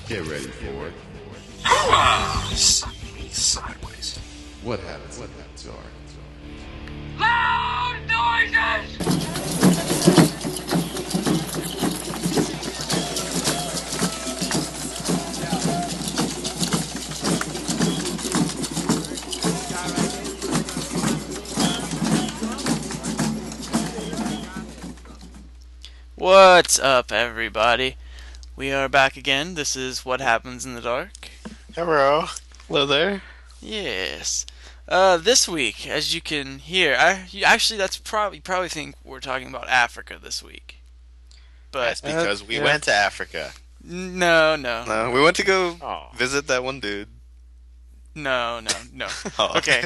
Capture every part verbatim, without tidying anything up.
Get ready for it. Sideways. What happens in the dark? Loud noises! What's up, everybody? We are back again. This is What Happens in the Dark. Hello. Hello there. Yes. Uh, this week, as you can hear, I you- actually that's probably you probably think we're talking about Africa this week, That's but because we yeah. went to Africa. no, no, No, we went to go Oh. visit that one dude. no, no, no. Oh. Okay.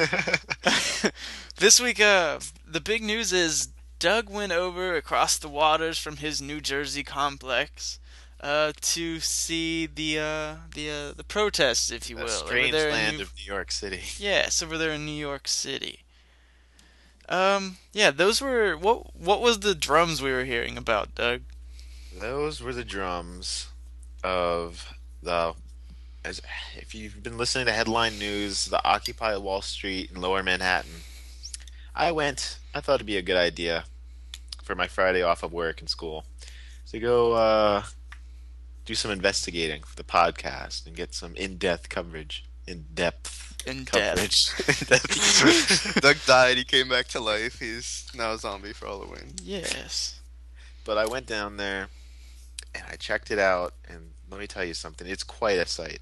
This week, uh, the big news is Doug went over across the waters from his New Jersey complex, uh, to see the uh the uh the protests, if you The will, over strange there in land New- of New York City. Yes, over there in New York City. Um, yeah, those were what? What was the drums we were hearing about, Doug? Those were the drums of the. As if you've been listening to headline news, the Occupy Wall Street in Lower Manhattan. I went. I thought it'd be a good idea for my Friday off of work and school to go uh, do some investigating for the podcast and get some in-depth coverage. In-depth In coverage. Doug died. He came back to life. He's now a zombie for Halloween. Yes. But I went down there and I checked it out, and let me tell you something. It's quite a sight.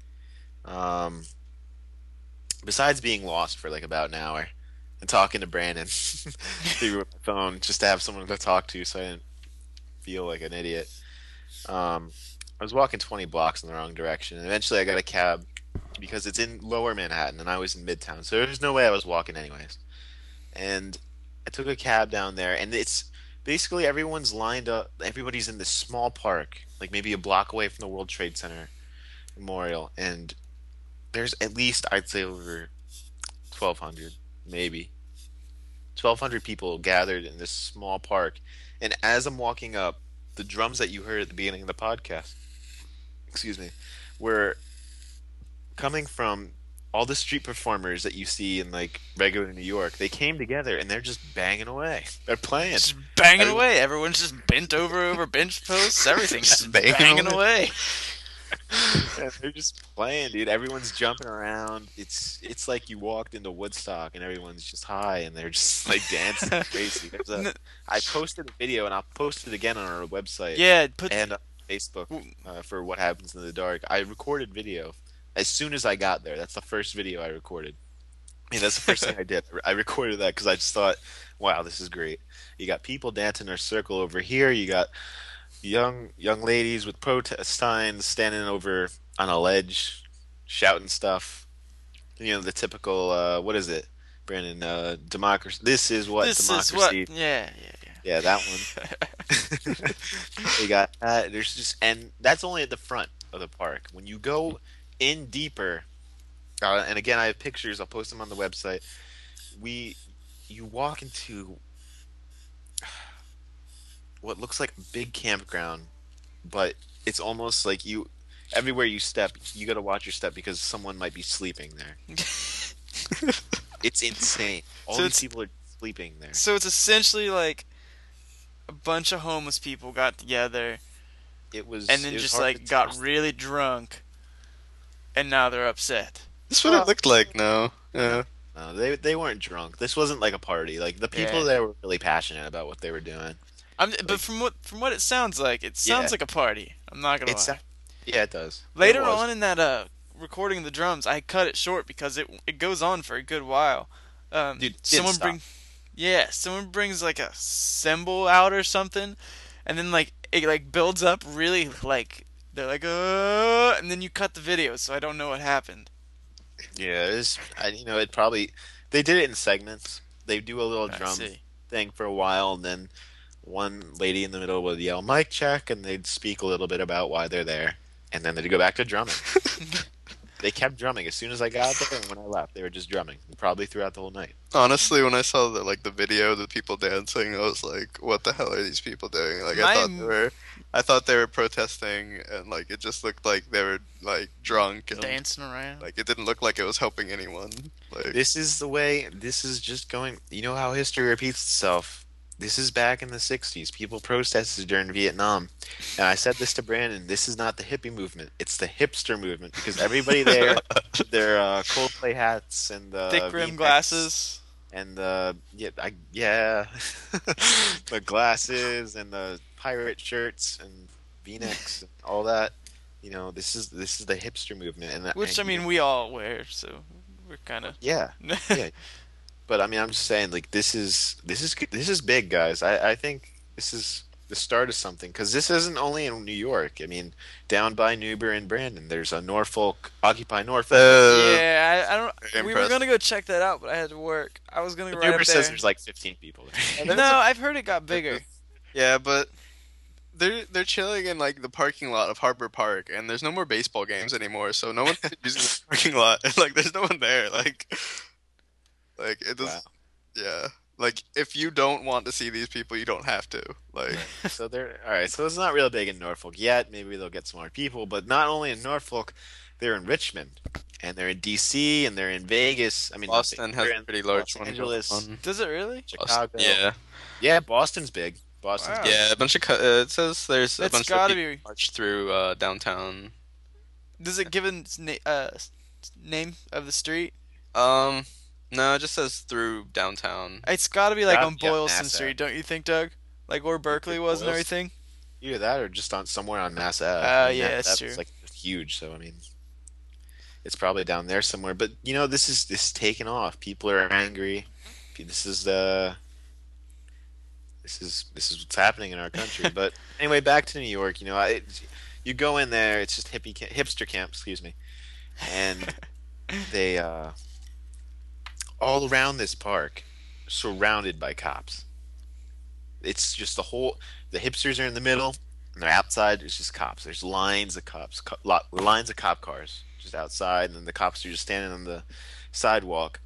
Um, besides being lost for like about an hour and talking to Brandon through my phone just to have someone to talk to so I didn't feel like an idiot. Um, I was walking twenty blocks in the wrong direction, and eventually I got a cab because it's in Lower Manhattan and I was in Midtown, so there's no way I was walking anyways. And I took a cab down there, and it's basically everyone's lined up. Everybody's in this small park, like maybe a block away from the World Trade Center Memorial, and there's at least, I'd say, over twelve hundred, maybe twelve hundred people gathered in this small park. And as I'm walking up, the drums that you heard at the beginning of the podcast, excuse me, were coming from all the street performers that you see in like regular New York. They came together and they're just banging away. They're playing. Just banging Everyone- away. Everyone's just bent over over bench posts. Everything's just Banging banging, away. away. Yeah, they're just playing, dude. Everyone's jumping around. It's it's like you walked into Woodstock and everyone's just high and they're just like dancing crazy. There's a, I posted a video and I'll post it again on our website Yeah, put and on Facebook uh, for What Happens in the Dark. I recorded video as soon as I got there. That's the first video I recorded. I mean, that's the first thing I did. I recorded that because I just thought, wow, this is great. You got people dancing in a circle over here. You got young young ladies with protest signs standing over on a ledge, shouting stuff. You know, the typical, uh, what is it, Brandon? Uh, democracy. This is what this democracy. is what. Yeah, yeah, yeah. Yeah, that one. They got that. There's just, and that's only at the front of the park. When you go in deeper, uh, and again, I have pictures. I'll post them on the website. We, you walk into what looks like a big campground, but it's almost like you. Everywhere you step, you got to watch your step because someone might be sleeping there. It's insane. All So these it's- people are sleeping there. So it's essentially like a bunch of homeless people got together It was, and then it was just hard like to got tell. really drunk, and now they're upset. That's what it looked like. No. Yeah. No, they they weren't drunk. This wasn't like a party. Like the people Yeah. there were really passionate about what they were doing. I'm, but from what from what it sounds like, it sounds Yeah. like a party. I'm not gonna It's lie. yeah, it does. Later It was. on in that uh recording of the drums, I cut it short because it it goes on for a good while. Um, Dude, it didn't someone stop. bring, yeah, someone brings like a cymbal out or something, and then like it like builds up really like they're like uh, and then you cut the video, so I don't know what happened. Yeah, it was, I, you know, it probably they did it in segments. They do a little I drum see. thing for a while, and then one lady in the middle would yell "mic check," and they'd speak a little bit about why they're there, and then they'd go back to drumming. They kept drumming as soon as I got there, and when I left, they were just drumming, probably throughout the whole night. Honestly, when I saw the like the video of the people dancing, I was like, "What the hell are these people doing?" Like, I thought they My- were, I thought they were protesting, and like it just looked like they were like drunk and Dancing around. like it didn't look like it was helping anyone. Like, This is the way. This is just going. You know how history repeats itself. This is back in the sixties. People protested during Vietnam. And I said this to Brandon. This is not the hippie movement. It's the hipster movement because everybody there, their uh, Coldplay hats and the Thick rim V-necks glasses. and the yeah, I, yeah, the glasses and the pirate shirts and V-necks and all that. You know, this is this is the hipster movement, and Which, I and, mean, we all wear, so we're kind of... yeah, yeah. But I mean, I'm just saying, like this is this is this is big, guys. I I think this is the start of something because this isn't only in New York. I mean, down by Newbury and Brandon, there's a Norfolk, Occupy Norfolk. uh, Yeah, I, I don't... Very We were impressed. going to go check that out, but I had to work. I was going to But go right Newbury up there. says there's like fifteen people there. No, I've heard it got bigger. yeah, but they're they're chilling in like the parking lot of Harbor Park, and there's no more baseball games anymore, so no one's using the parking lot. Like, there's no one there. Like, like it does. Wow. Yeah. Like, if you don't want to see these people, you don't have to. Like, So they're all right. So it's not real big in Norfolk yet. Maybe they'll get some more people, but not only in Norfolk, they're in Richmond, and they're in D C, and they're in Vegas. I mean, not Boston Vegas, has they're a in pretty large Los one. Angeles, going on. Does it really? Chicago. Yeah. Yeah, Boston's big. Boston's Wow. big. Yeah, a bunch of. Co- uh, it says there's a That's bunch gotta of people be- march through uh, downtown. Does it give a na- uh, s- name of the street? Um, no, it just says through downtown. It's got to be like Gotta on be on Boylston Mass Street, Ave. don't you think, Doug? Like where Berkeley was and Boylston? everything. Either that or just on somewhere on Mass Ave. Uh, I mean, yeah, Mass that's Ave is true. like huge, so I mean, it's probably down there somewhere. But you know, this is this is taking off. People are angry. This is the this is this is what's happening in our country. But anyway, back to New York. You know, I, you go in there. It's just hippie camp, hipster camp. Excuse me, and they uh, all around this park, surrounded by cops. It's just the whole. The hipsters are in the middle, and they're outside. There's just cops. There's lines of cops, co- lot, lines of cop cars just outside, and then the cops are just standing on the sidewalk.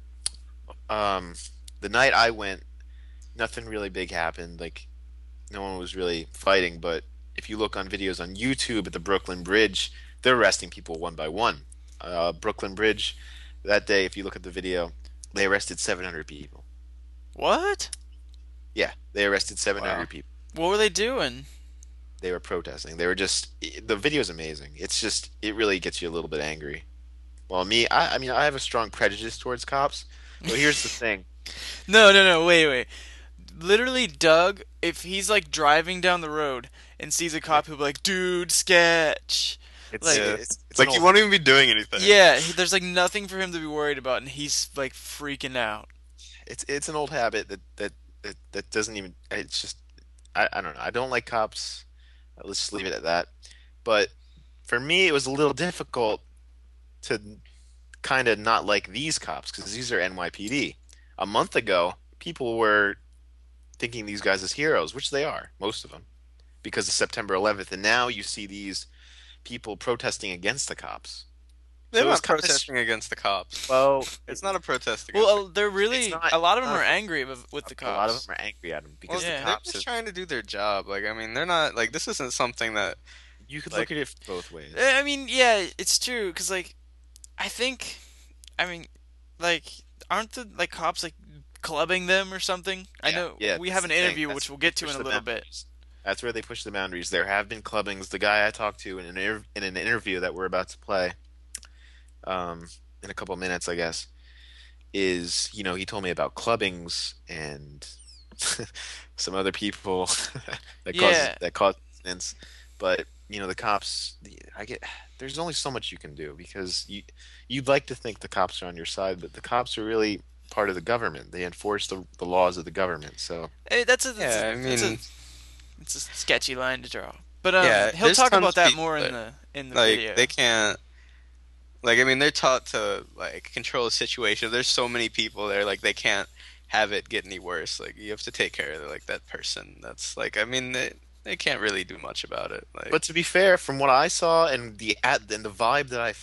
Um, the night I went, nothing really big happened. Like, no one was really fighting. But if you look on videos on YouTube at the Brooklyn Bridge, they're arresting people one by one. Uh, Brooklyn Bridge, that day, if you look at the video, they arrested seven hundred people. What? Yeah, they arrested seven hundred Wow. people. What were they doing? They were protesting. They were just the video's amazing. It's just it really gets you a little bit angry. Well, me, I, I mean, I have a strong prejudice towards cops. But here's the thing. No, no, no. Wait, wait. Literally, Doug, if he's like driving down the road and sees a cop, he'll be like, "Dude, sketch." It's, Like- it's, it's It's like an you old- won't even be doing anything. Yeah, he, there's like nothing for him to be worried about, and he's like freaking out. it's it's an old habit that that that, that doesn't even. It's just I, I don't know. I don't like cops. Uh, Let's just leave it at that. But for me, it was a little difficult to kind of not like these cops because these are N Y P D. A month ago, people were thinking these guys as heroes, which they are, most of them, because of September eleventh. And now you see these people protesting against the cops. They're So not it's kinda protesting against the cops. Well, It's not a protest against. Well, uh, they're really It's not- a lot of them uh, are angry with, with the a lot of cops. them are angry at them Well, because Yeah. the they're cops. just Have, trying to do their job. Like, I mean, they're not like this isn't something that you could like- look at it both ways. Eh, I mean, yeah, it's true because like, I think, I mean, like, aren't the like cops like clubbing them or something? I Yeah, know yeah, we that's have an the thing. interview That's which we'll where get they to push in a the little bit. boundaries. That's where they push the boundaries. There have been clubbings. The guy I talked to in an inter- in an interview that we're about to play, um, in a couple minutes, I guess, is you know he told me about clubbings and some other people that cause Yeah. that cause incidents. But you know the cops. The, I get there's only so much you can do because you you'd like to think the cops are on your side, but the cops are really part of the government. They enforce the the laws of the government. So. Eh, that's a, that's Yeah, a- I that's a- mean- it's a sketchy line to draw. But um, Yeah, he'll there's talk tons about of that people more in that- the in the like video. they can't. Like, I mean, they're taught to like control the situation. There's so many people there, like they can't have it get any worse. Like you have to take care of like that person. That's like, I mean, they they can't really do much about it. Like, But to be fair, from what I saw and the at and the vibe that I felt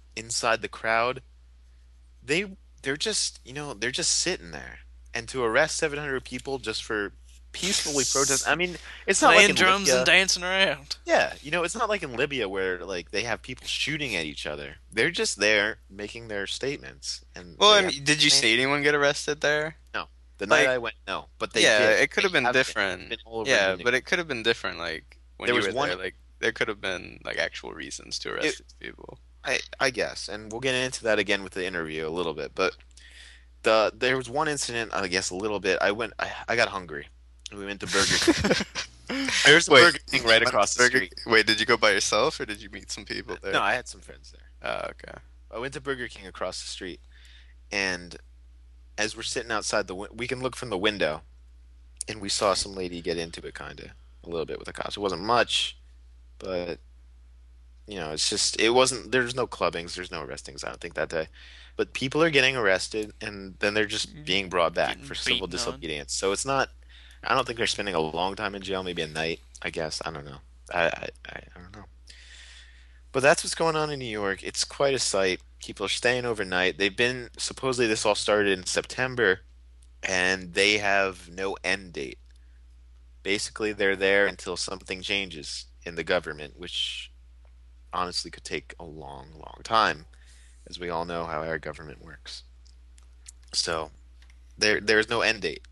inside the crowd, they they're just you know they're just sitting there, and to arrest seven hundred people just for peacefully protest. I mean, it's not Playing like in drums Libya. and dancing around. Yeah, you know, it's not like in Libya where like they have people shooting at each other. They're just there making their statements. And Well, they I have- mean, did you see anyone get arrested there? the night like- I went, no, but they yeah, did. it could have They been have been- different. been all over yeah, the but news. it could have been different. Like when There you was were one- there, like there could have been like actual reasons to arrest It- these people. I I guess, and we'll get into that again with the interview a little bit. But the there was one incident, I guess, a little bit. I went, I, I got hungry. We went to Burger King. There's a Wait, Burger King right across the Burger- street. Wait, did you go by yourself or did you meet some people there? No, I had some friends there. Oh, okay. I went to Burger King across the street, and as we're sitting outside the, win- we can look from the window, and we saw some lady get into it, kind of a little bit with the cops. It wasn't much, but you know, it's just it wasn't. There's no clubbings, there's no arrestings. I don't think that day, but people are getting arrested, and then they're just being brought back Getting for civil beaten on. disobedience. So it's not. I don't think they're spending a long time in jail. Maybe a night. I guess I don't know. I I, I, I don't know. But that's what's going on in New York. It's quite a sight. People are staying overnight. They've been supposedly this all started in September, and they have no end date. Basically, they're there until something changes in the government, which honestly could take a long, long time, as we all know how our government works. So, there there's no end date.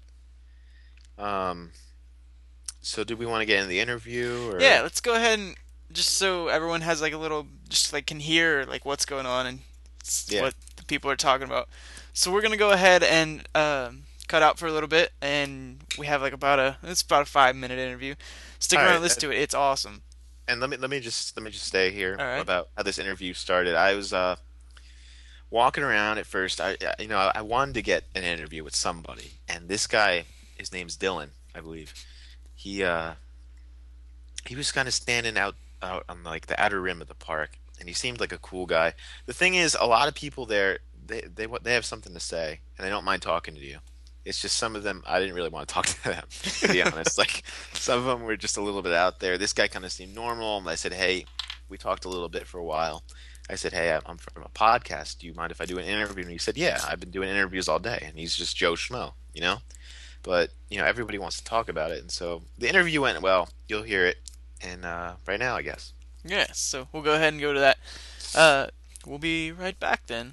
Um. So, do we want to get in the interview? Or... Yeah, let's go ahead and just so everyone has like a little, just like can hear like what's going on and s- Yeah. what the people are talking about. So we're gonna go ahead and um, cut out for a little bit, and we have like about a it's about a five minute interview. Stick All around, right, and listen to it. It's awesome. And let me let me just let me just stay here All right. about how this interview started. I was uh, walking around at first. I I- you know I wanted to get an interview with somebody, and this guy, his name's Dylan, I believe. He uh he was kind of standing out out on like the outer rim of the park, and he seemed like a cool guy. The thing is, a lot of people there they they wa- they have something to say, and they don't mind talking to you. It's just some of them I didn't really want to talk to them, to be honest. Like some of them were just a little bit out there. This guy kind of seemed normal. I said, "Hey," we talked a little bit for a while. I said, "Hey, I'm from a podcast. Do you mind if I do an interview?" And he said, "Yeah, I've been doing interviews all day." And he's just Joe Schmo, you know. But you know, everybody wants to talk about it, and so the interview went well. You'll hear it, and uh, right now, I guess. Yeah, so we'll go ahead and go to that. Uh, we'll be right back then.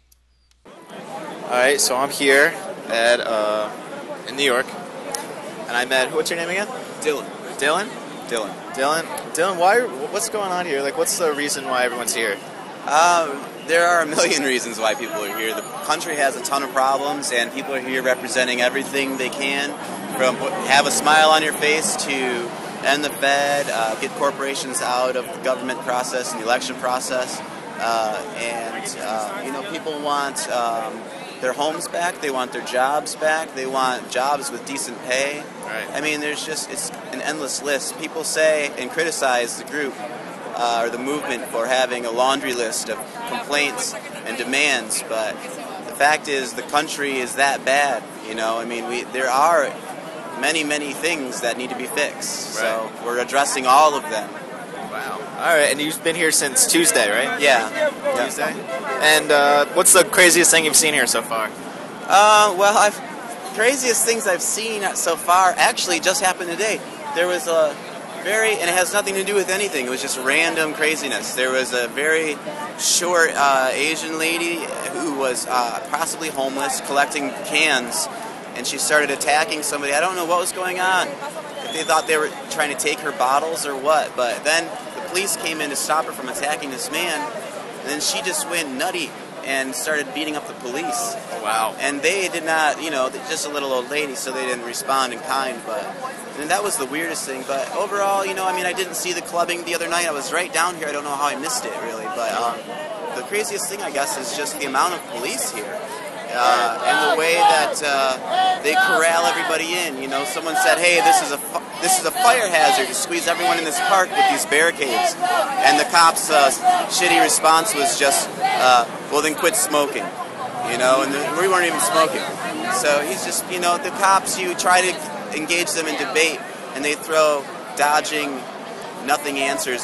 All right, so I'm here at uh, in New York, and I met. What's your name again? Dylan. Dylan. Dylan. Dylan. Dylan. Why? What's going on here? Like, what's the reason why everyone's here? Um, there are a million reasons why people are here. The country has a ton of problems, and people are here representing everything they can, from have a smile on your face to end the Fed, uh, get corporations out of the government process and the election process. Uh, and, uh, you know, people want um, their homes back. They want their jobs back. They want jobs with decent pay. Right. I mean, there's just, it's an endless list. People say and criticize the group uh, or the movement for having a laundry list of complaints and demands, but the fact is the country is that bad. You know, I mean, we there are many, many things that need to be fixed. So we're addressing all of them. Wow. All right, and you've been here since Tuesday, right? Yeah. yeah. Tuesday. And uh, what's the craziest thing you've seen here so far? Uh, well, I've craziest things I've seen so far actually just happened today. There was a very, and it has nothing to do with anything. It was just random craziness. There was a very short uh, Asian lady who was uh, possibly homeless, collecting cans, and she started attacking somebody. I don't know what was going on. If they thought they were trying to take her bottles or what, but then the police came in to stop her from attacking this man, and then she just went nutty and started beating up the police. Oh, wow. And they did not, you know, just a little old lady, so they didn't respond in kind, but and that was the weirdest thing. But overall, you know, I mean, I didn't see the clubbing the other night. I was right down here. I don't know how I missed it, really. But um, the craziest thing, I guess, is just the amount of police here. Uh, and the way that uh, they corral everybody in. You know, someone said, "Hey, this is a fu- this is a fire hazard to squeeze everyone in this park with these barricades," and the cops' uh, shitty response was just, uh, "Well, then quit smoking." You know, and the, we weren't even smoking. So he's just, you know, the cops. You try to engage them in debate, and they throw dodging, nothing answers at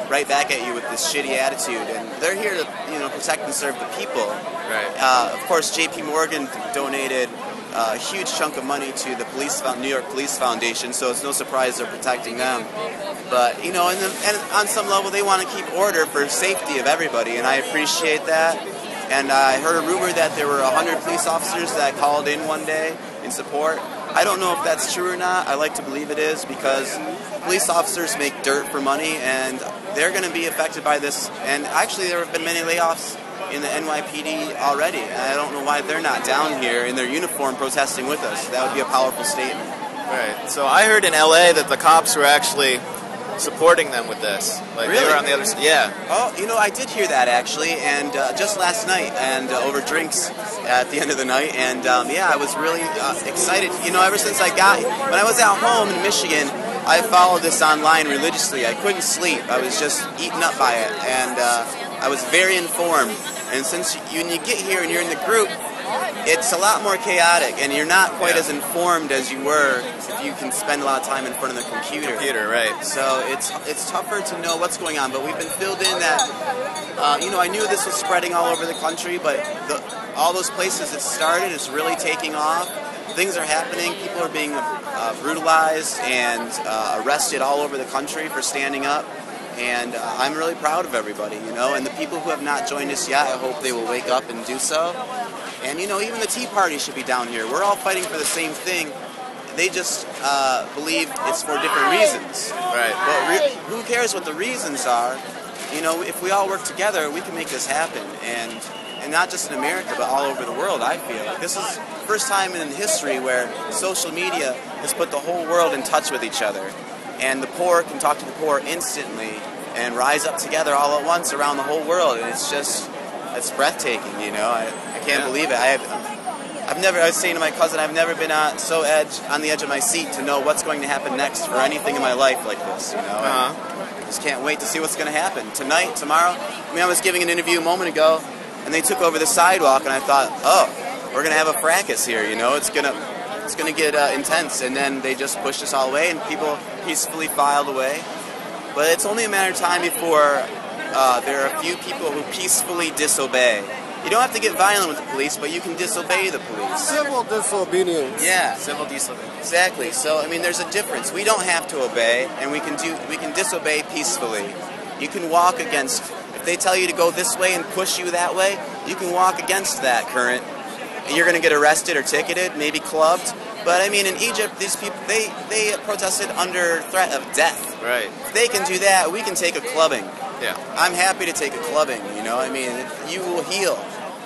right back at you with this shitty attitude. And they're here to, you know, protect and serve the people. Right. Uh, of course, J P Morgan donated uh, a huge chunk of money to the police, New York Police Foundation, so it's no surprise they're protecting them. But, you know, and, the, and on some level, they want to keep order for safety of everybody, and I appreciate that. And I heard a rumor that there were one hundred police officers that called in one day in support. I don't know if that's true or not. I like to believe it is, because police officers make dirt for money, and they're going to be affected by this. And actually, there have been many layoffs in the N Y P D already, and I don't know why they're not down here in their uniform protesting with us. That would be a powerful statement. Right. So I heard in L A that the cops were actually supporting them with this. Like Really? they were on the other side. Yeah. Oh, you know, I did hear that actually, and uh, just last night, and uh, over drinks at the end of the night, and um, yeah, I was really uh, excited. You know, ever since I got, when I was at home in Michigan, I followed this online religiously. I couldn't sleep. I was just eaten up by it, and uh, I was very informed. And since you, when you get here and you're in the group, it's a lot more chaotic, and you're not quite Yeah. as informed as you were if you can spend a lot of time in front of the computer. Computer, right. So it's it's tougher to know what's going on, but we've been filled in that, uh, you know, I knew this was spreading all over the country, but the, all those places it started is really taking off. Things are happening. People are being uh, brutalized and uh, arrested all over the country for standing up. And uh, I'm really proud of everybody, you know, and the people who have not joined us yet, I hope they will wake up and do so. And, you know, even the Tea Party should be down here. We're all fighting for the same thing. They just uh, believe it's for different reasons. Right. But re- who cares what the reasons are? You know, if we all work together, we can make this happen. And and not just in America, but all over the world, I feel. Like this is the first time in history where social media has put the whole world in touch with each other. And the poor can talk to the poor instantly and rise up together all at once around the whole world. And it's just, it's breathtaking, you know. I, I can't Yeah. believe it. I have, I've never, I was saying to my cousin, I've never been on, so edge, on the edge of my seat to know what's going to happen next for anything in my life like this, you know. Uh-huh. I just can't wait to see what's going to happen. Tonight, tomorrow, I mean, I was giving an interview a moment ago, and they took over the sidewalk, and I thought, oh, we're going to have a fracas here, you know. It's going to... It's going to get uh, intense, and then they just pushed us all away, and people peacefully filed away. But it's only a matter of time before uh, there are a few people who peacefully disobey. You don't have to get violent with the police, but you can disobey the police. Civil disobedience. Yeah, Civil disobedience. exactly. So I mean, there's a difference. We don't have to obey, and we can do. We can disobey peacefully. You can walk against. If they tell you to go this way and push you that way, you can walk against that current. You're going to get arrested or ticketed, maybe clubbed. But I mean, in Egypt, these people, they, they protested under threat of death. Right. If they can do that, we can take a clubbing. Yeah. I'm happy to take a clubbing, you know? I mean, you will heal.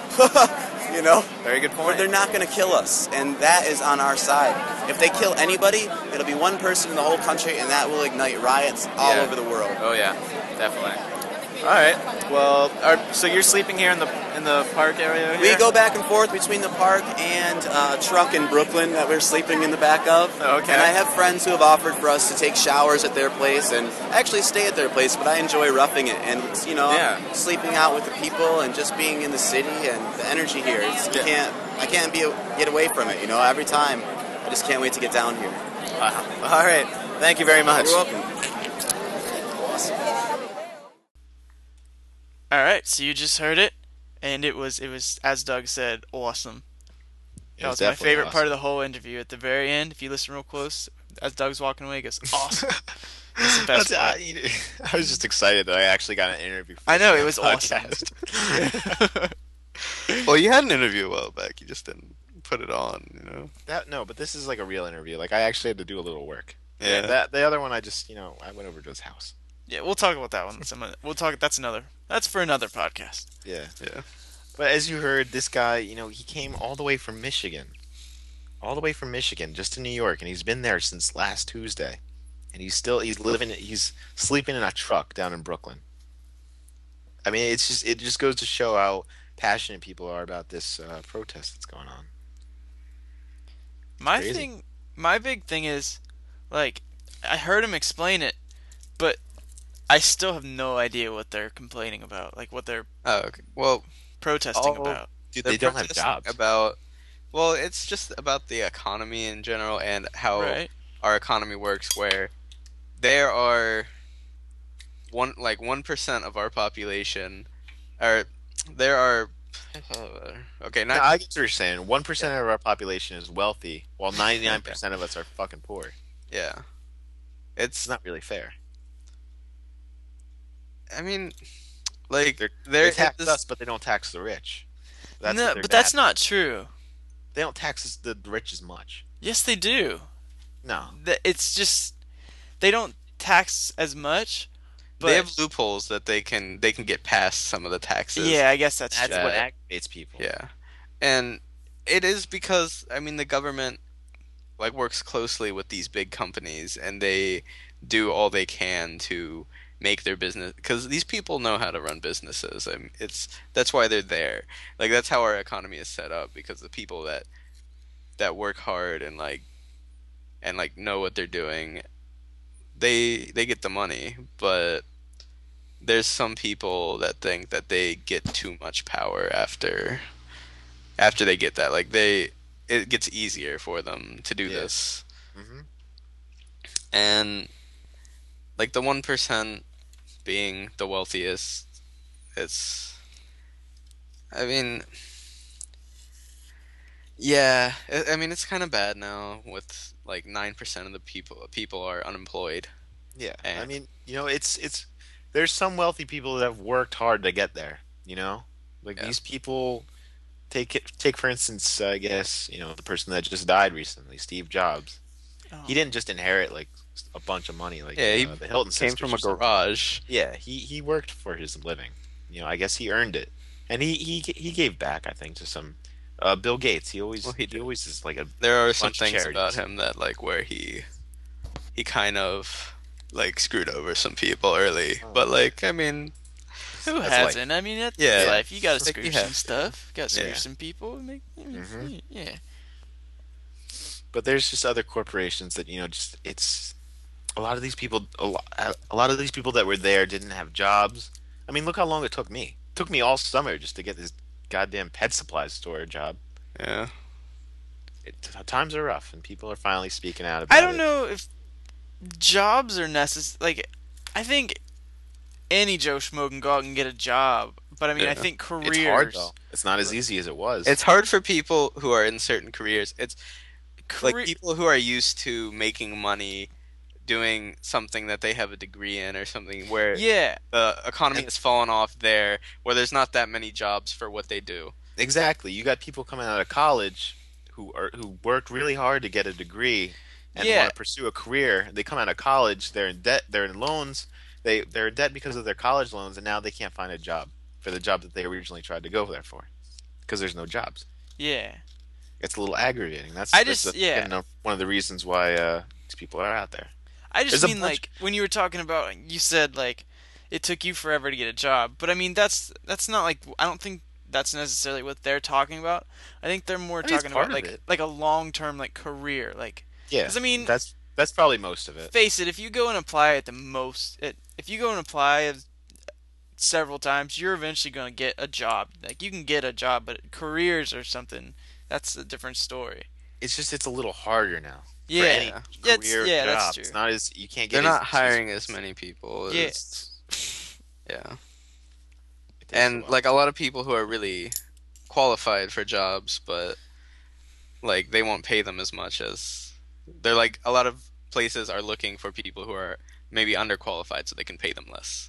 You know? Very good But point. they're not going to kill us, and that is on our side. If they kill anybody, it'll be one person in the whole country, and that will ignite riots all Yeah. over the world. Oh yeah, definitely. All right. Well, are, so you're sleeping here in the in the park area here? We go back and forth between the park and uh, a truck in Brooklyn that we're sleeping in the back of. Okay. And I have friends who have offered for us to take showers at their place and actually stay at their place, but I enjoy roughing it and, you know, Yeah. sleeping out with the people and just being in the city and the energy here. It's, you Yeah. can't, I can't be get away from it, you know, every time. I just can't wait to get down here. Wow. All right. Thank you very much. You're welcome. All right, so you just heard it, and it was it was as Doug said, awesome. It That was was my definitely favorite awesome. part of the whole interview. At the very end, if you listen real close, as Doug's walking away, he goes, "Awesome." That's the best That's- part. I, I was just excited that I actually got an interview. For I know, this it was awesome. podcast. Well, you had an interview a while back. You just didn't put it on, you know? That no, but this is like a real interview. Like I actually had to do a little work. Yeah. That the other one, I just you know I went over to his house. Yeah, we'll talk about that one. Some, we'll talk. That's another. That's for another podcast. Yeah. Yeah. But as you heard, this guy, you know, he came all the way from Michigan, all the way from Michigan, just to New York, and he's been there since last Tuesday, and he's still he's living he's sleeping in a truck down in Brooklyn. I mean, it's just it just goes to show how passionate people are about this uh, protest that's going on. My crazy. thing, my big thing is, like, I heard him explain it, but I still have no idea what they're complaining about, like what they're Oh, okay. Well, protesting Oh. about. Dude, they're they don't have protesting jobs. About, well, it's just about the economy in general and how Right. our economy works, where there are one like one percent of our population are there are okay No, not I get what you're saying. One percent of our population is wealthy, while ninety-nine percent of us are fucking poor. yeah It's it's not really fair. I mean like They're, there they tax is- us, but they don't tax the rich. That's no, what they're but that's mad. not true. They don't tax us- the rich as much. Yes, they do. No. Th- It's just they don't tax as much. But they have loopholes that they can they can get past some of the taxes. yeah, I guess that's, That's true. what Yeah. aggravates people. Yeah. And it is because I mean the government like works closely with these big companies and they do all they can to make their business because these people know how to run businesses. I mean, it's that's why they're there. Like that's how our economy is set up because the people that that work hard and like and like know what they're doing they they get the money, but there's some people that think that they get too much power after after they get that. Like they it gets easier for them to do Yeah. this. hmm And like the one percent being the wealthiest, it's I mean yeah, I I mean it's kind of bad now with like nine percent of the people people are unemployed. Yeah. I And- mean, you know, it's it's there's some wealthy people that have worked hard to get there. You know, like Yeah. these people. Take it. Take for instance, I guess you know the person that just died recently, Steve Jobs. Oh. He didn't just inherit like a bunch of money, like Yeah, he uh, the Hilton Came sisters from or a something. garage. Yeah, he he worked for his living. You know, I guess he earned it, and he he he gave back. I think to some. Uh, Bill Gates. He always Well, he he, did. always is like a There are some bunch of things about charities. him that like where he he kind of like screwed over some people early. Oh. But like I mean Who That's like- hasn't? I mean, that's Yeah. life. You gotta Like, screw you some have- stuff. Gotta screw Yeah. some people. Make, Mhm. Yeah. But there's just other corporations that you know just it's a lot of these people a lot, a lot of these people that were there didn't have jobs. I mean, look how long it took me. It took me all summer just to get this goddamn pet supply store job. yeah. It, times are rough, and people are finally speaking out about it. I don't know if jobs are necessary. Like, I think any Joe Schmo can go out and get a job. But I mean, I Yeah. think careers. It's hard though. It's not as easy as it was. It's hard for people who are in certain careers. It's career- like people who are used to making money doing something that they have a degree in or something where Yeah. the economy has fallen off there where there's not that many jobs for what they do. exactly. You got people coming out of college who are who worked really hard to get a degree and Yeah. want to pursue a career. They come out of college, they're in debt, they're in loans. They they're in debt because of their college loans, and now they can't find a job for the job that they originally tried to go there for because there's no jobs. Yeah. It's a little aggravating. That's I that's just- the- yeah. again, uh, one of the reasons why uh, these people are out there. I just There's a mean bunch- like when you were talking about, you said like it took you forever to get a job, but I mean that's that's not like I don't think that's necessarily what they're talking about. I think they're more I mean, it's talking part about of like it. like a long term like career. Like Yeah, 'Cause, I mean- that's that's probably most of it. face it, if you go and apply at the most, it, if you go and apply several times, you're eventually going to get a job. Like you can get a job, but careers or something, that's a different story. It's just it's a little harder now. Yeah, For any yeah, it's- career yeah, job. that's It's true. not as you can't get. They're as- not hiring as many people. Yeah. It's- yeah. it takes a And while. like a lot of people who are really qualified for jobs, but like they won't pay them as much as they're like a lot of places are looking for people who are maybe underqualified so they can pay them less.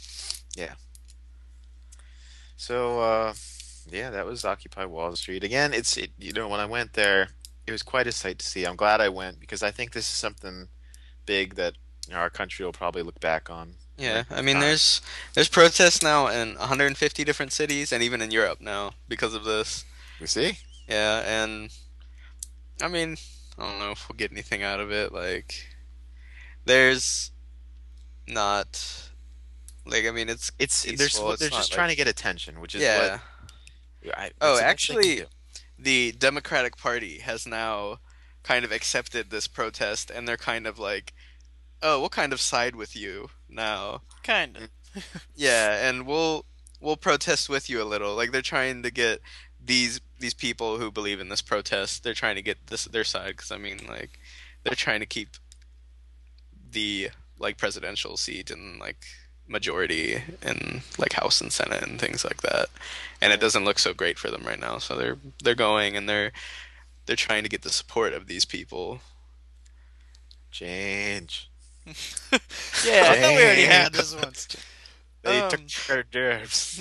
So, uh, yeah, that was Occupy Wall Street. Again, it's it, you know when I went there, it was quite a sight to see. I'm glad I went because I think this is something big that you know, our country will probably look back on. Yeah, Like, I mean uh, there's there's protests now in one hundred fifty different cities and even in Europe now because of this. You see, Yeah, and I mean, I don't know if we'll get anything out of it. Like, there's not, like, I mean, it's it's they're peaceful, it's they're not, just like- trying to get attention, which is yeah. what. I, Oh, that's a nice thing to actually, do. the Democratic Party has now kind of accepted this protest, and they're kind of like, oh, we'll kind of side with you now. kind of. Yeah, and we'll we'll protest with you a little. Like they're trying to get these these people who believe in this protest. They're trying to get this their side because I mean, like they're trying to keep the like presidential seat and like majority in like House and Senate and things like that, and it doesn't look so great for them right now. So they're they're going and they're they're trying to get the support of these people. Change. Yeah, I thought we already had this once. They Um, took their jabs.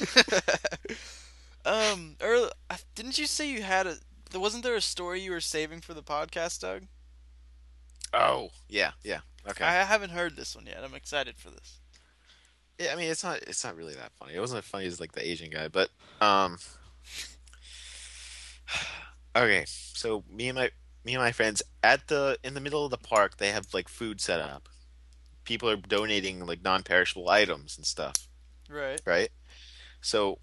um, earl I- didn't you say you had a? there- Wasn't there a story you were saving for the podcast, Doug? Oh, yeah, yeah. Okay. I haven't heard this one yet. I'm excited for this. Yeah, I mean, it's not it's not really that funny. It wasn't as funny as like the Asian guy, but um. Okay, so me and my me and my friends at the in the middle of the park, they have like food set up. People are donating like non-perishable items and stuff, Right. right? So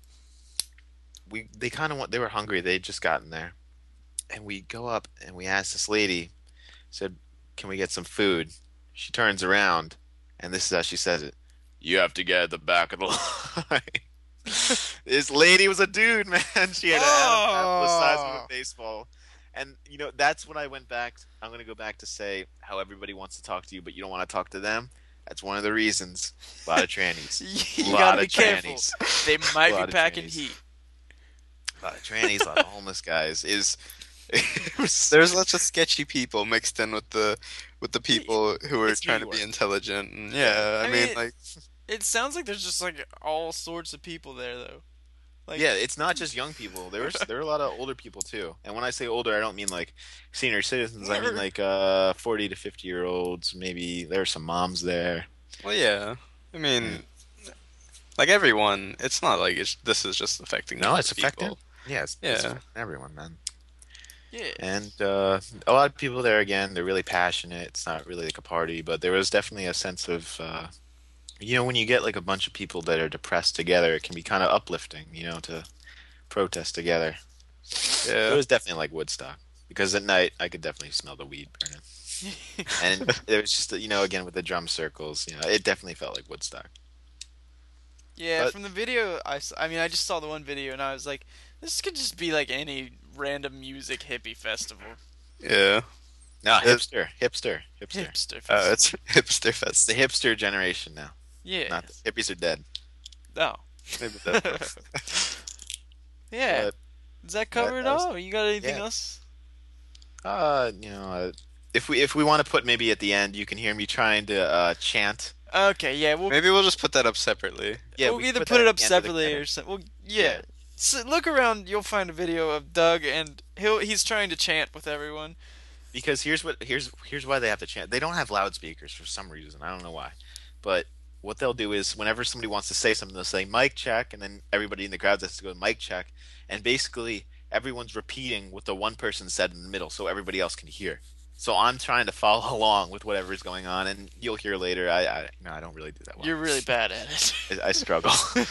we they kind of want they were hungry. They had just gotten there, and we go up and we ask this lady, said, "Can we get some food?" She turns around, and this is how she says it: "You have to get at the back of the line." This lady was a dude, man. She had an Adam apple the size of a baseball. And, you know, that's when I went back. I'm going to go back to say how everybody wants to talk to you, but you don't want to talk to them. That's one of the reasons. A lot of trannies. You lot gotta of be careful. trannies. They might Lot be of packing trannies. heat. A lot of trannies, a lot of homeless guys. Is it was- There's lots of sketchy people mixed in with the with the people who are It's New trying to be York. intelligent. And yeah, I, I mean, mean, like It sounds like there's just like all sorts of people there, though. Like, yeah, it's not just young people. There was there were a lot of older people too. And when I say older, I don't mean like senior citizens. I mean like uh, forty to fifty year olds. Maybe there are some moms there. well, yeah. I mean, like everyone. It's not like it's, this is just affecting. No, it's people. affecting. Yeah, it's, it's Yeah. affecting everyone, man. yeah. And uh, a lot of people there again. They're really passionate. It's not really like a party, but there was definitely a sense of, uh, you know, when you get like a bunch of people that are depressed together, it can be kind of uplifting, you know, to protest together. It Yeah. was definitely like Woodstock because at night I could definitely smell the weed burning. And it was just, you know, again with the drum circles, you know, it definitely felt like Woodstock. Yeah, But- from the video, I, s- I mean, I just saw the one video and I was like, this could just be like any random music hippie festival. Yeah. No, It- hipster, hipster, hipster. Hipster Uh, festival. it's hipster It's fest. the hipster generation now. yeah. Not the hippies are dead. No. Maybe that's Yeah. But, Does that cover it that was- all? You got anything yeah. else? uh, you know, uh, if we if we want to put maybe at the end, you can hear me trying to uh, chant. Okay, yeah, we'll, Maybe we'll just put that up separately. Yeah, we'll we can either put put that it at up the end of the separately credit. or something. Well, yeah. Yeah. So look around, you'll find a video of Doug and he'll he's trying to chant with everyone. Because here's what here's here's why they have to chant. They don't have loudspeakers for some reason. I don't know why, but what they'll do is whenever somebody wants to say something, they'll say mic check, and then everybody in the crowd has to go mic check, and basically everyone's repeating what the one person said in the middle, so everybody else can hear. So I'm trying to follow along with whatever's going on, and you'll hear later. I, I no, I don't really do that well. You're really bad at it. I, I struggle,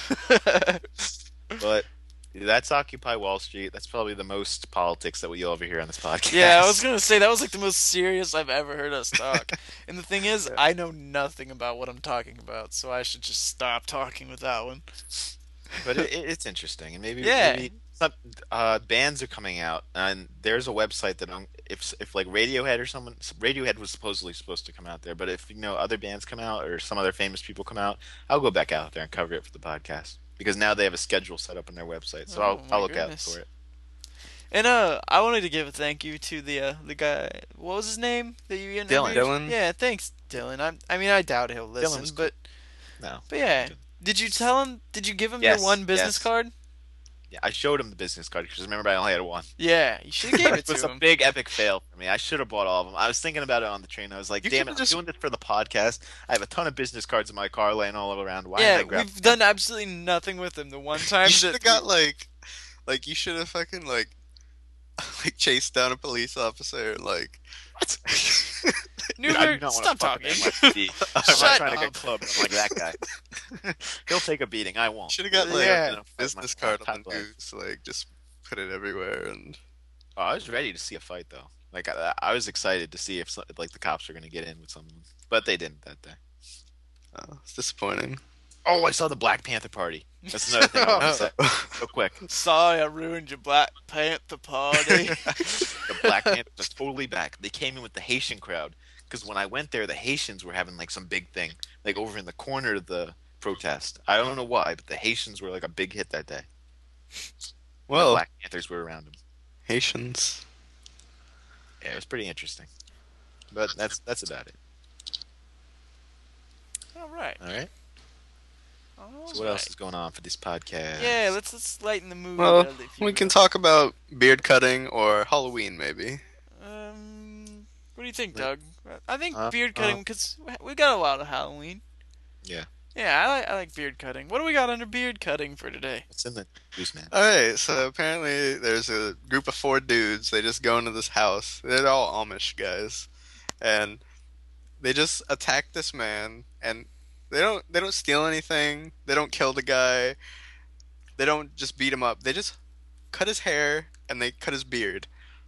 but that's Occupy Wall Street. That's probably the most politics that you'll ever hear on this podcast. Yeah, I was gonna say that was like the most serious I've ever heard us talk. And the thing is, I know nothing about what I'm talking about, so I should just stop talking with that one. But it, it- it's interesting, and maybe, Yeah. maybe some uh, bands are coming out, and there's a website that I'm, if if like Radiohead or someone, Radiohead was supposedly supposed to come out there, but if you know other bands come out or some other famous people come out, I'll go back out there and cover it for the podcast because now they have a schedule set up on their website, so Oh, I'll my I'll look goodness. out for it. And uh, I wanted to give a thank you to the uh, the guy. What was his name that you interviewed? Dylan. Yeah, thanks, Dylan. I I mean, I doubt he'll listen, was cool. but No, but yeah. Did you tell him? Did you give him Yes, your one business yes. card? yeah, I showed him the business card because remember I only had one. Yeah, you should have gave it It was to a him. big epic fail for me. I should have bought all of them. I was thinking about it on the train. I was like, You damn it, could've I'm just- doing this for the podcast. I have a ton of business cards in my car laying all around. Why Yeah, haven't I grabbed we've done absolutely nothing with him. The one time You should that have got like, like you should have fucking like, like chased down a police officer and like. What? Newbert, I do not wanna stop fuck with talking. N Y P D. I'm Shut not trying to up. get clubbed. I'm like that guy. He'll take a beating. I won't. Should have got like Yeah. a business My- card my on the top leg. goose, like just put it everywhere and. Oh, I was ready to see a fight though. Like I, I was excited to see if some- like the cops were going to get in with someone, but they didn't that day. Oh, it's disappointing. Oh, I saw the Black Panther party. That's another thing I want to say real quick. Sorry, I ruined your Black Panther party. The Black Panthers are totally back. They came in with the Haitian crowd because when I went there, the Haitians were having like some big thing, like over in the corner of the protest. I don't know why, but the Haitians were like a big hit that day. the Well, Black Panthers were around them. Haitians. Yeah, it was pretty interesting. But that's that's about it. All right. All right. All So what else is going on for this podcast? Yeah, let's let's lighten the mood. Well, uh, if you we can will. talk about beard cutting or Halloween, maybe. Um, what do you think, Wait. Doug? I think Uh, beard uh. cutting because we got a lot of Halloween. Yeah. Yeah, I like I like beard cutting. What do we got under beard cutting for today? What's in the news, man? All right, so apparently there's a group of four dudes. They just go into this house. They're all Amish guys, and they just attack this man. And they don't they don't steal anything. They don't kill the guy. They don't just beat him up. They just cut his hair and they cut his beard.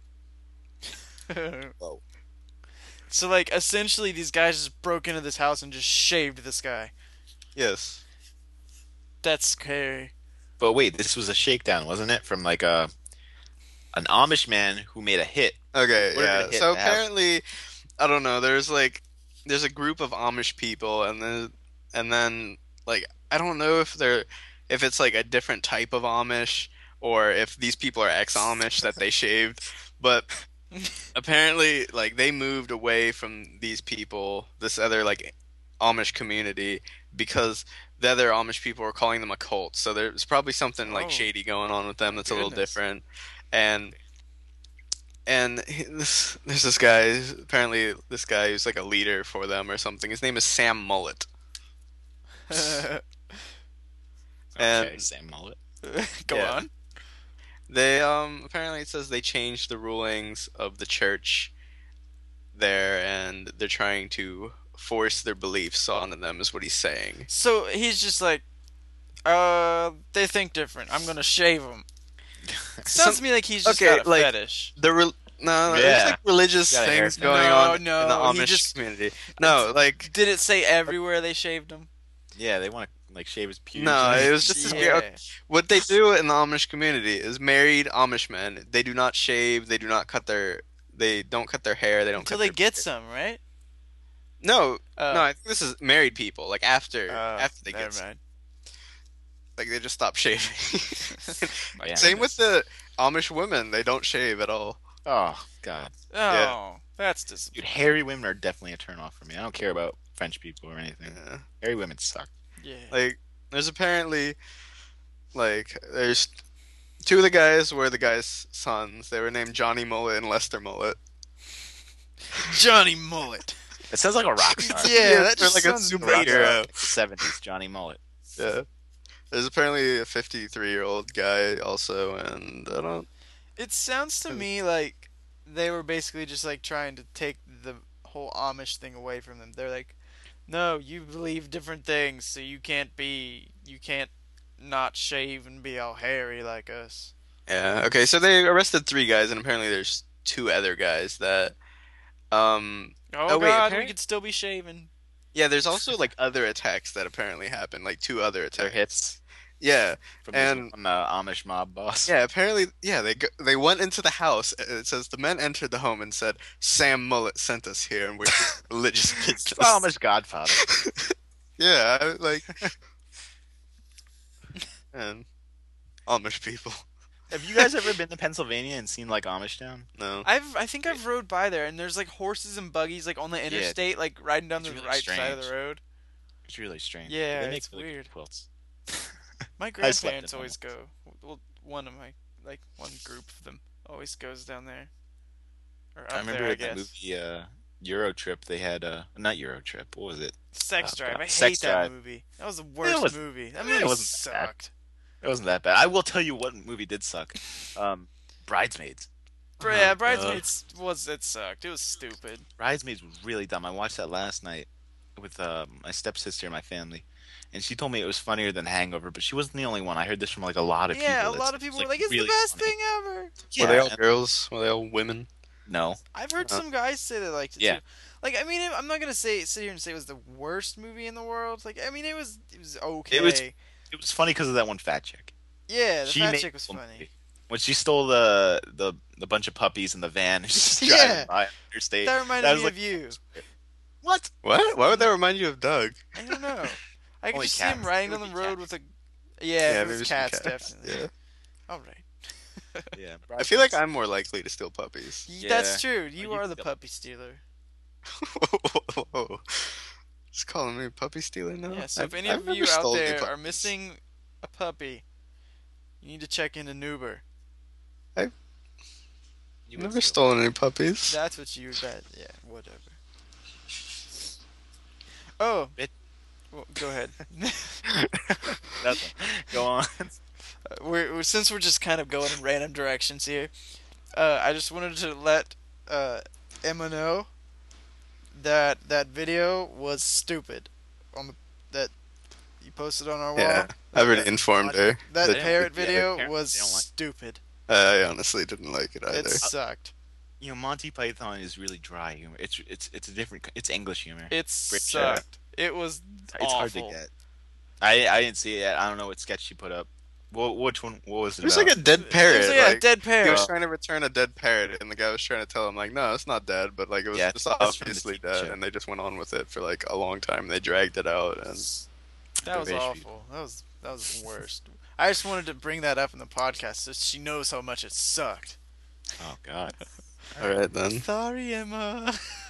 Whoa. So like essentially these guys just broke into this house and just shaved this guy. Yes. That's scary. But wait, this was a shakedown, wasn't it? From like a an Amish man who made a hit. Okay, What did yeah. it hit So the house? apparently, I don't know. There's like, there's a group of Amish people, and then, and then like, I don't know if they're, if it's like a different type of Amish, or if these people are ex-Amish that they shaved, but apparently, like, they moved away from these people, this other like Amish community, because the other Amish people were calling them a cult. So there's probably something like Oh. shady going on with them that's a little Goodness. different, and. And he, this, there's this guy, apparently this guy who's like a leader for them or something. His name is Sam Mullet. And- Okay, Sam Mullet. Go Yeah. on. They, um, apparently it says they changed the rulings of the church there, and they're trying to force their beliefs onto them, is what he's saying. So he's just like, uh, they think different. I'm gonna shave them. Sounds to me like he's just okay, got a like- fetish. The re- no, Yeah. there's like religious Got a things haircut. going No, on no, in the he Amish just- community. No, like, Did it say everywhere they shaved him? Yeah, they want to like shave his pubes. no, it was just this Yeah. guy. What they do in the Amish community is married Amish men. They do not shave. They do not cut their. They don't cut their hair. They don't Until cut they their get beard. some, right? No, Uh, no. I think this is married people. Like after, uh, after they never get, some. mind. like they just stop shaving. Oh, yeah. Same with the Amish women. They don't shave at all. Oh God, Oh, Yeah. that's dude, disappointing. hairy women are definitely a turn off for me. I don't care about French people or anything. Yeah. Hairy women suck. Yeah. Like there's apparently, like there's two of the guys were the guys' sons. They were named Johnny Mullet and Lester Mullet. Johnny Mullet. It sounds like a rock star. Yeah, that that just just like a sounds super made hero. The seventies, Johnny Mullet. Yeah. There's apparently a fifty-three-year-old guy also, and I don't. It sounds to me like they were basically just like trying to take the whole Amish thing away from them. They're like, no, you believe different things, so you can't be, you can't not shave and be all hairy like us. Yeah. Okay. So they arrested three guys, and apparently there's two other guys that. Um. Oh, Oh, wait, God, we apparent- could still be shaving. Yeah. There's also like other attacks that apparently happened, like two other Their attacks. hits Yeah. from And- this one, uh, Amish mob boss. Yeah. Apparently, yeah. They go, they went into the house. It says the men entered the home and said, "Sam Mullet sent us here, and we're doing religious business." Amish Godfather. Yeah. I, like. And Amish people. Have you guys ever been to Pennsylvania and seen like Amish Town? No. I've, I think I've rode by there, and there's like horses and buggies like on the interstate, like riding down it's the really right side of the strange. road. It's really strange. Yeah, they make it's really good weird. quilts. My I slept grandparents in always go. Well, one of my like one group of them always goes down there. Or up I remember there, I in that guess. movie uh, Euro Trip. They had uh, not Euro Trip. What was it? Sex Oh, Drive. God. I hate Sex that Drive. movie. That was the worst was- movie. That it movie wasn't that bad. sucked. It wasn't that bad. I will tell you what movie did suck. Um, Bridesmaids. Bri- Uh-huh. yeah, Bridesmaids was it sucked. It was stupid. Bridesmaids was really dumb. I watched that last night with uh, my stepsister and my family, and she told me it was funnier than Hangover. But she wasn't the only one. I heard this from like a lot of people. Yeah, a that lot said of it was, people were like, "It's really the best funny." thing ever." Yeah, Were they all and- girls? Were they all women? No. I've heard Uh, some guys say they liked it Yeah. too. Like, I mean, I'm not gonna say sit here and say it was the worst movie in the world. Like, I mean, it was it was okay. It was- It was funny because of that one fat chick. yeah, the she fat made chick was the funny. movie. When she stole the the the bunch of puppies in the van and just Yeah. driving by interstate. That reminded That was me like- of you. What? What? Why would that remind you of Doug? I don't know. I could Only just see him cats. riding It on would the be road cats. with a. Yeah, if it was maybe some cats, definitely. Yeah. All right. Yeah. I feel like I'm more likely to steal puppies. Y- That's Yeah. true. You you are the steal- puppy stealer. whoa, whoa. Just calling me a puppy stealer now? Yeah. So if I've- any I've of never you out stolen any there are puppies. missing a puppy, you need to check into Nuber. You I've would never steal. stolen any puppies. That's what you bet. Yeah. Whatever. Oh. Bit- Well, go ahead. Nothing. Go on. Uh, we're, we're since we're just kind of going in random directions here. Uh, I just wanted to let uh, Emma know that that video was stupid on the that you posted on our wall. Yeah, I've already informed her. That that- parrot yeah, video they're was parents, they don't like- stupid. I honestly didn't like it either. It sucked. You know, Monty Python is really dry humor. It's it's it's a different. It's English humor. It British, uh, sucked. It was It's hard to awful. get. I I didn't see it yet. I don't know what sketch she put up. What which one? What was it? There's about? like a dead It parrot. was, yeah, like, dead he parrot. was trying to return a dead parrot, and the guy was trying to tell him, like, no, it's not dead, but like it was Yeah, just it's from the obviously T V dead, show. and they just went on with it for like a long time. They dragged it out, and That was Very awful. That was that was the worst. I just wanted to bring that up in the podcast so she knows how much it sucked. Oh God. all right then. Sorry, Emma.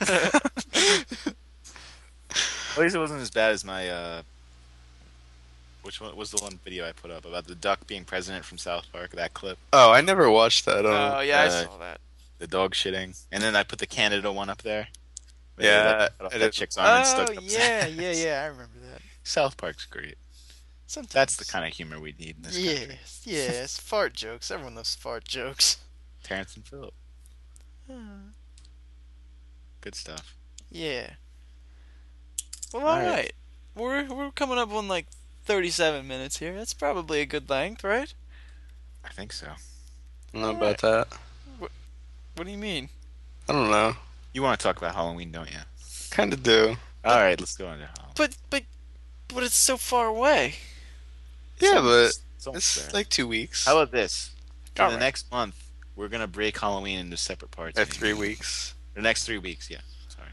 At least it wasn't as bad as my. uh Which one was the one video I put up about the duck being president from South Park? That clip, Oh, I never watched that. I don't Oh know. yeah, I uh, saw that. the dog shitting, and then I put the Canada one up there. Where Yeah, they, like, cut off it that is- chick's arm and Oh stuck it up yeah, his yeah, ass. yeah. I remember that. South Park's great. Sometimes That's the kind of humor we need in this country. Yes, yes. Fart jokes. Everyone loves fart jokes. Terrence and Phillip, good stuff. Yeah. Well, All all right. right. We're we're coming up on like thirty-seven minutes here. That's probably a good length, right? I think so. I don't know about that. What do you mean? I don't know. You want to talk about Halloween, don't you? Kind of do. All right, let's go into Halloween. But but but it's so far away. Yeah, but It's almost it's there. like two weeks. How about this? For All the right. next month, we're gonna break Halloween into separate parts. Uh, three weeks. The next three weeks, yeah.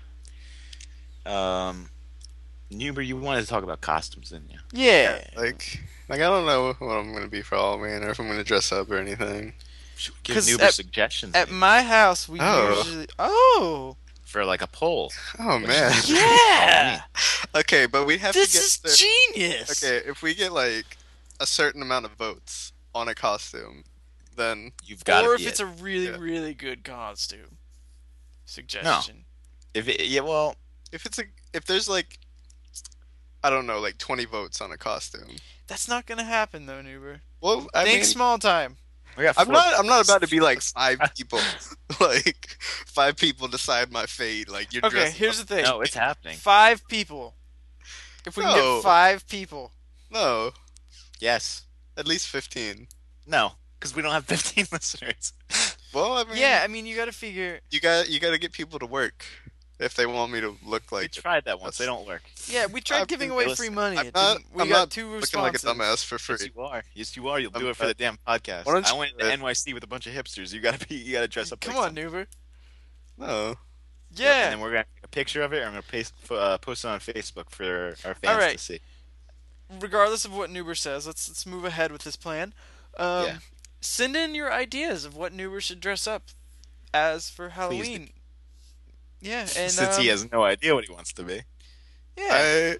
Sorry. Um, Nuber, you wanted to talk about costumes, didn't you? Yeah. Like, like I don't know what I'm gonna be for Halloween, or if I'm gonna dress up or anything. Should we give 'Cause Nuber at- suggestions At maybe, my house, we Oh. usually. Oh. for like a poll? Oh man. Yeah. Okay, but we have This to get is the- genius. Okay, if we get like a certain amount of votes on a costume, then You've got Or to if it's a really Yeah. really good costume. Suggestion. if it, yeah, well, if it's a if there's like I don't know, like twenty votes on a costume. That's not gonna happen though, Nuber. Well, I Think mean, small time. we got I'm four- not I'm not about to be like five people, like five people decide my fate. Like you're Okay, dressed here's the thing. No, it's happening. Five people. If we can No. get five people. no, Yes. at least fifteen. No, because we don't have fifteen listeners. Well, I mean, Yeah, I mean you gotta figure. you got you got to get people to work if they want me to look We like. tried that once. That's- They don't work. Yeah, we tried I've giving been- away listen, free money. I'm It not- didn't- we I'm got not two looking like a responses. dumbass for Yes, free. you are. Yes, you are. You'll do I'm- it for the damn podcast. Why don't I you went do to it? N Y C with a bunch of hipsters. You gotta be. You gotta dress up. Come like on, Nuber. No, Yep, Yeah. and then we're gonna take a picture of it. and I'm gonna paste, uh, post it on Facebook for our fans All right. to see. Regardless of what Nuber says, let's let's move ahead with this plan. Um, Yeah. Send in your ideas of what Nuber should dress up as for Halloween. Yeah, and Since um, he has no idea what he wants to be. yeah.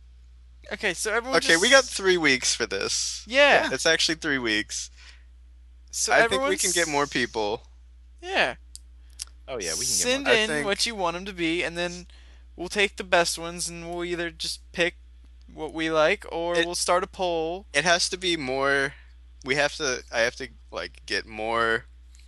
I Okay, so everyone. okay. just- We got three weeks for this. Yeah. It's actually three weeks. So I think we everyone's- can get more people. Yeah. Oh yeah, we can get Send more. I in think- what you want them to be, and then we'll take the best ones, and we'll either just pick what we like, or It- we'll start a poll. It has to be more. We have to. I have to like get more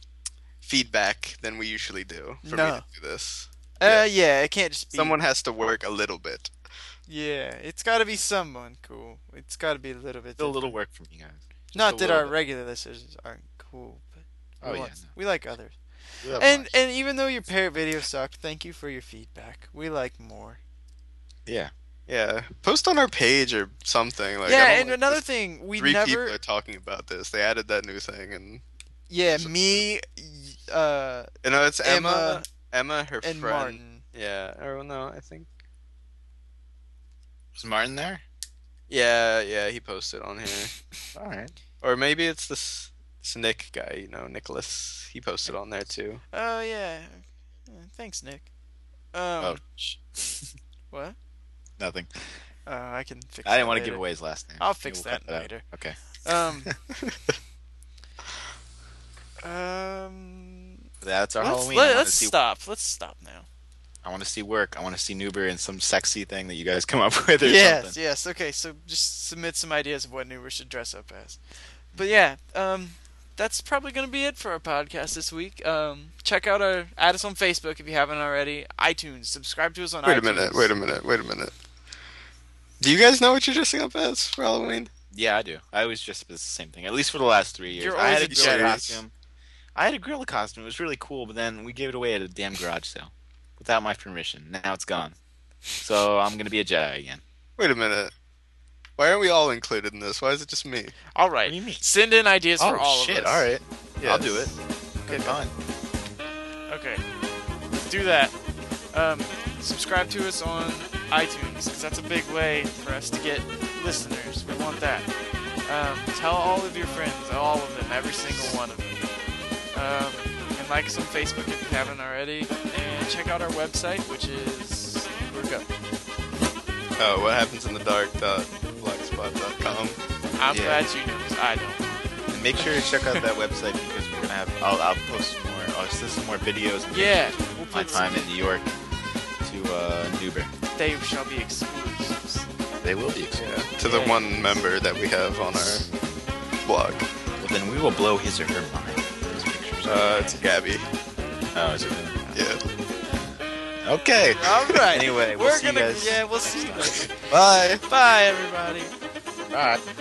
feedback than we usually do for me No. to do this. Uh, yeah, it can't just be. Someone has to work a little bit. Yeah, it's got to be someone cool. It's got to be a little bit. Still a little different. work from you guys. Not a that little our bit. regular listeners aren't cool, but Oh, we, yeah, want- no. we like others. We love And Mars. and even though your parrot video sucked, thank you for your feedback. We like more. yeah, Yeah, post on our page or something. Like, I yeah, don't and like another this. thing, we Three never. people are talking about this. They added that new thing, and Yeah, So- me, y- uh, you know it's Emma, Emma, Emma, her and friend. Martin. Yeah, or no, I think Is Martin there? Yeah, yeah, he posted on here. All right. Or maybe it's this, this Nick guy, you know, Nicholas. He posted on there too. Oh yeah. Uh, Thanks, Nick. Um, Oh, sh- what? nothing. Uh, I can fix. I didn't that want to later. give away his last name. I'll fix We'll cut that out. later. Okay. Um. um. That's our let's Halloween. let, I want let's to see. stop. Let's stop now. I want to see work. I want to see Nuber in some sexy thing that you guys come up with or Yes, something. yes. Okay, so just submit some ideas of what Nuber should dress up as. But yeah, um, that's probably going to be it for our podcast this week. Um, check out our, add us on Facebook if you haven't already. iTunes, subscribe to us on Wait iTunes. a minute, wait a minute, wait a minute. Do you guys know what you're dressing up as for Halloween? Yeah, I do. I always dress up as the same thing. At least for the last three years. You're I had a always a gorilla Jedi. costume. I had a gorilla costume. It was really cool, but then we gave it away at a damn garage sale without my permission. Now it's gone. So I'm gonna be a Jedi again. Wait a minute. Why aren't we all included in this? Why is it just me? All right, What do you mean? send in ideas Oh for all shit! of us. All right, I'll Yes. do it. Okay, Fine. Okay, let's do that. Um, subscribe to us on iTunes because that's a big way for us to get listeners. We want that. Um, tell all of your friends, all of them, every single one of them. Um, and like us on Facebook if you haven't already. And check out our website, which is where'd it go? Oh, what happens in the dark dot blogspot dot com. I'm Yeah. glad you know, 'cause I don't. And make sure to check out that website because we're gonna have. I'll, I'll post some more. I'll post some more videos. And Yeah, pictures we'll of my put time some, in New York to uh, Nuber. they shall be exclusives. They will be. Exclusive. Yeah, to the Yeah. one member that we have on our blog. Well, then we will blow his or her mind. Those pictures. Uh, it's Gabby. oh, is it? Yeah. Okay. All right. Anyway, we'll we're see you gonna. guys. Yeah, we'll see you later. Bye. Bye, everybody. Bye.